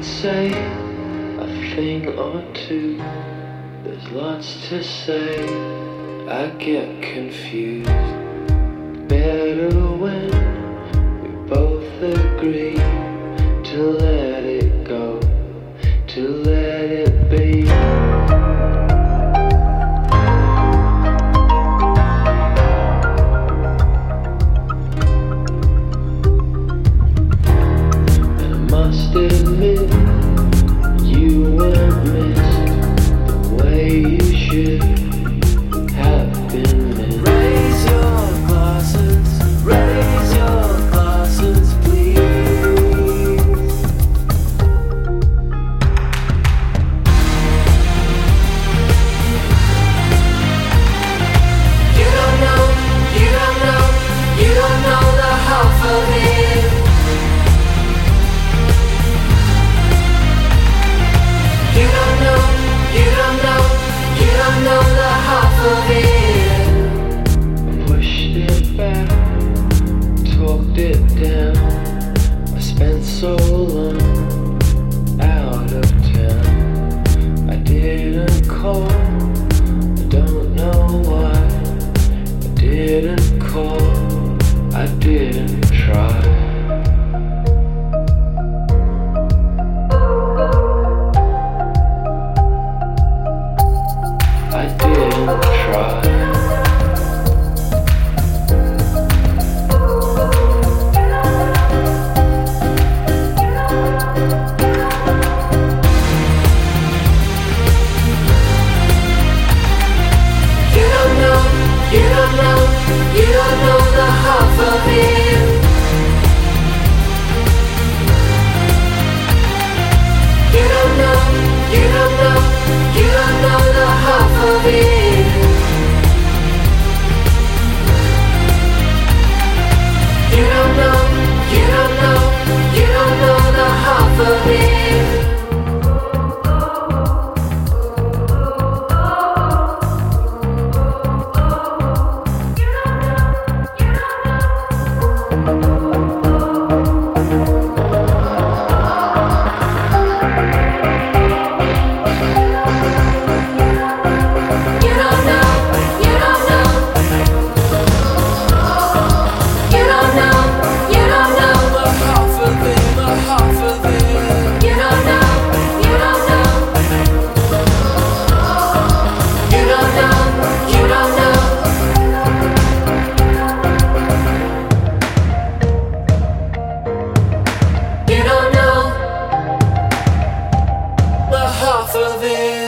could say a thing or two. There's lots to say, I get confused. Better when we both agree to let it go, to let it be. And I must admit, you weren't missed the way you should have been missed. Raise your glasses, please. You don't know the half of it. You don't know the half of it. I pushed it back, talked it down. I spent so long out of town. I didn't call, I don't know why. I didn't call, I didn't try. I didn't try. You don't know the half of it. You don't know the half of it. You don't know the half of it. Half of it.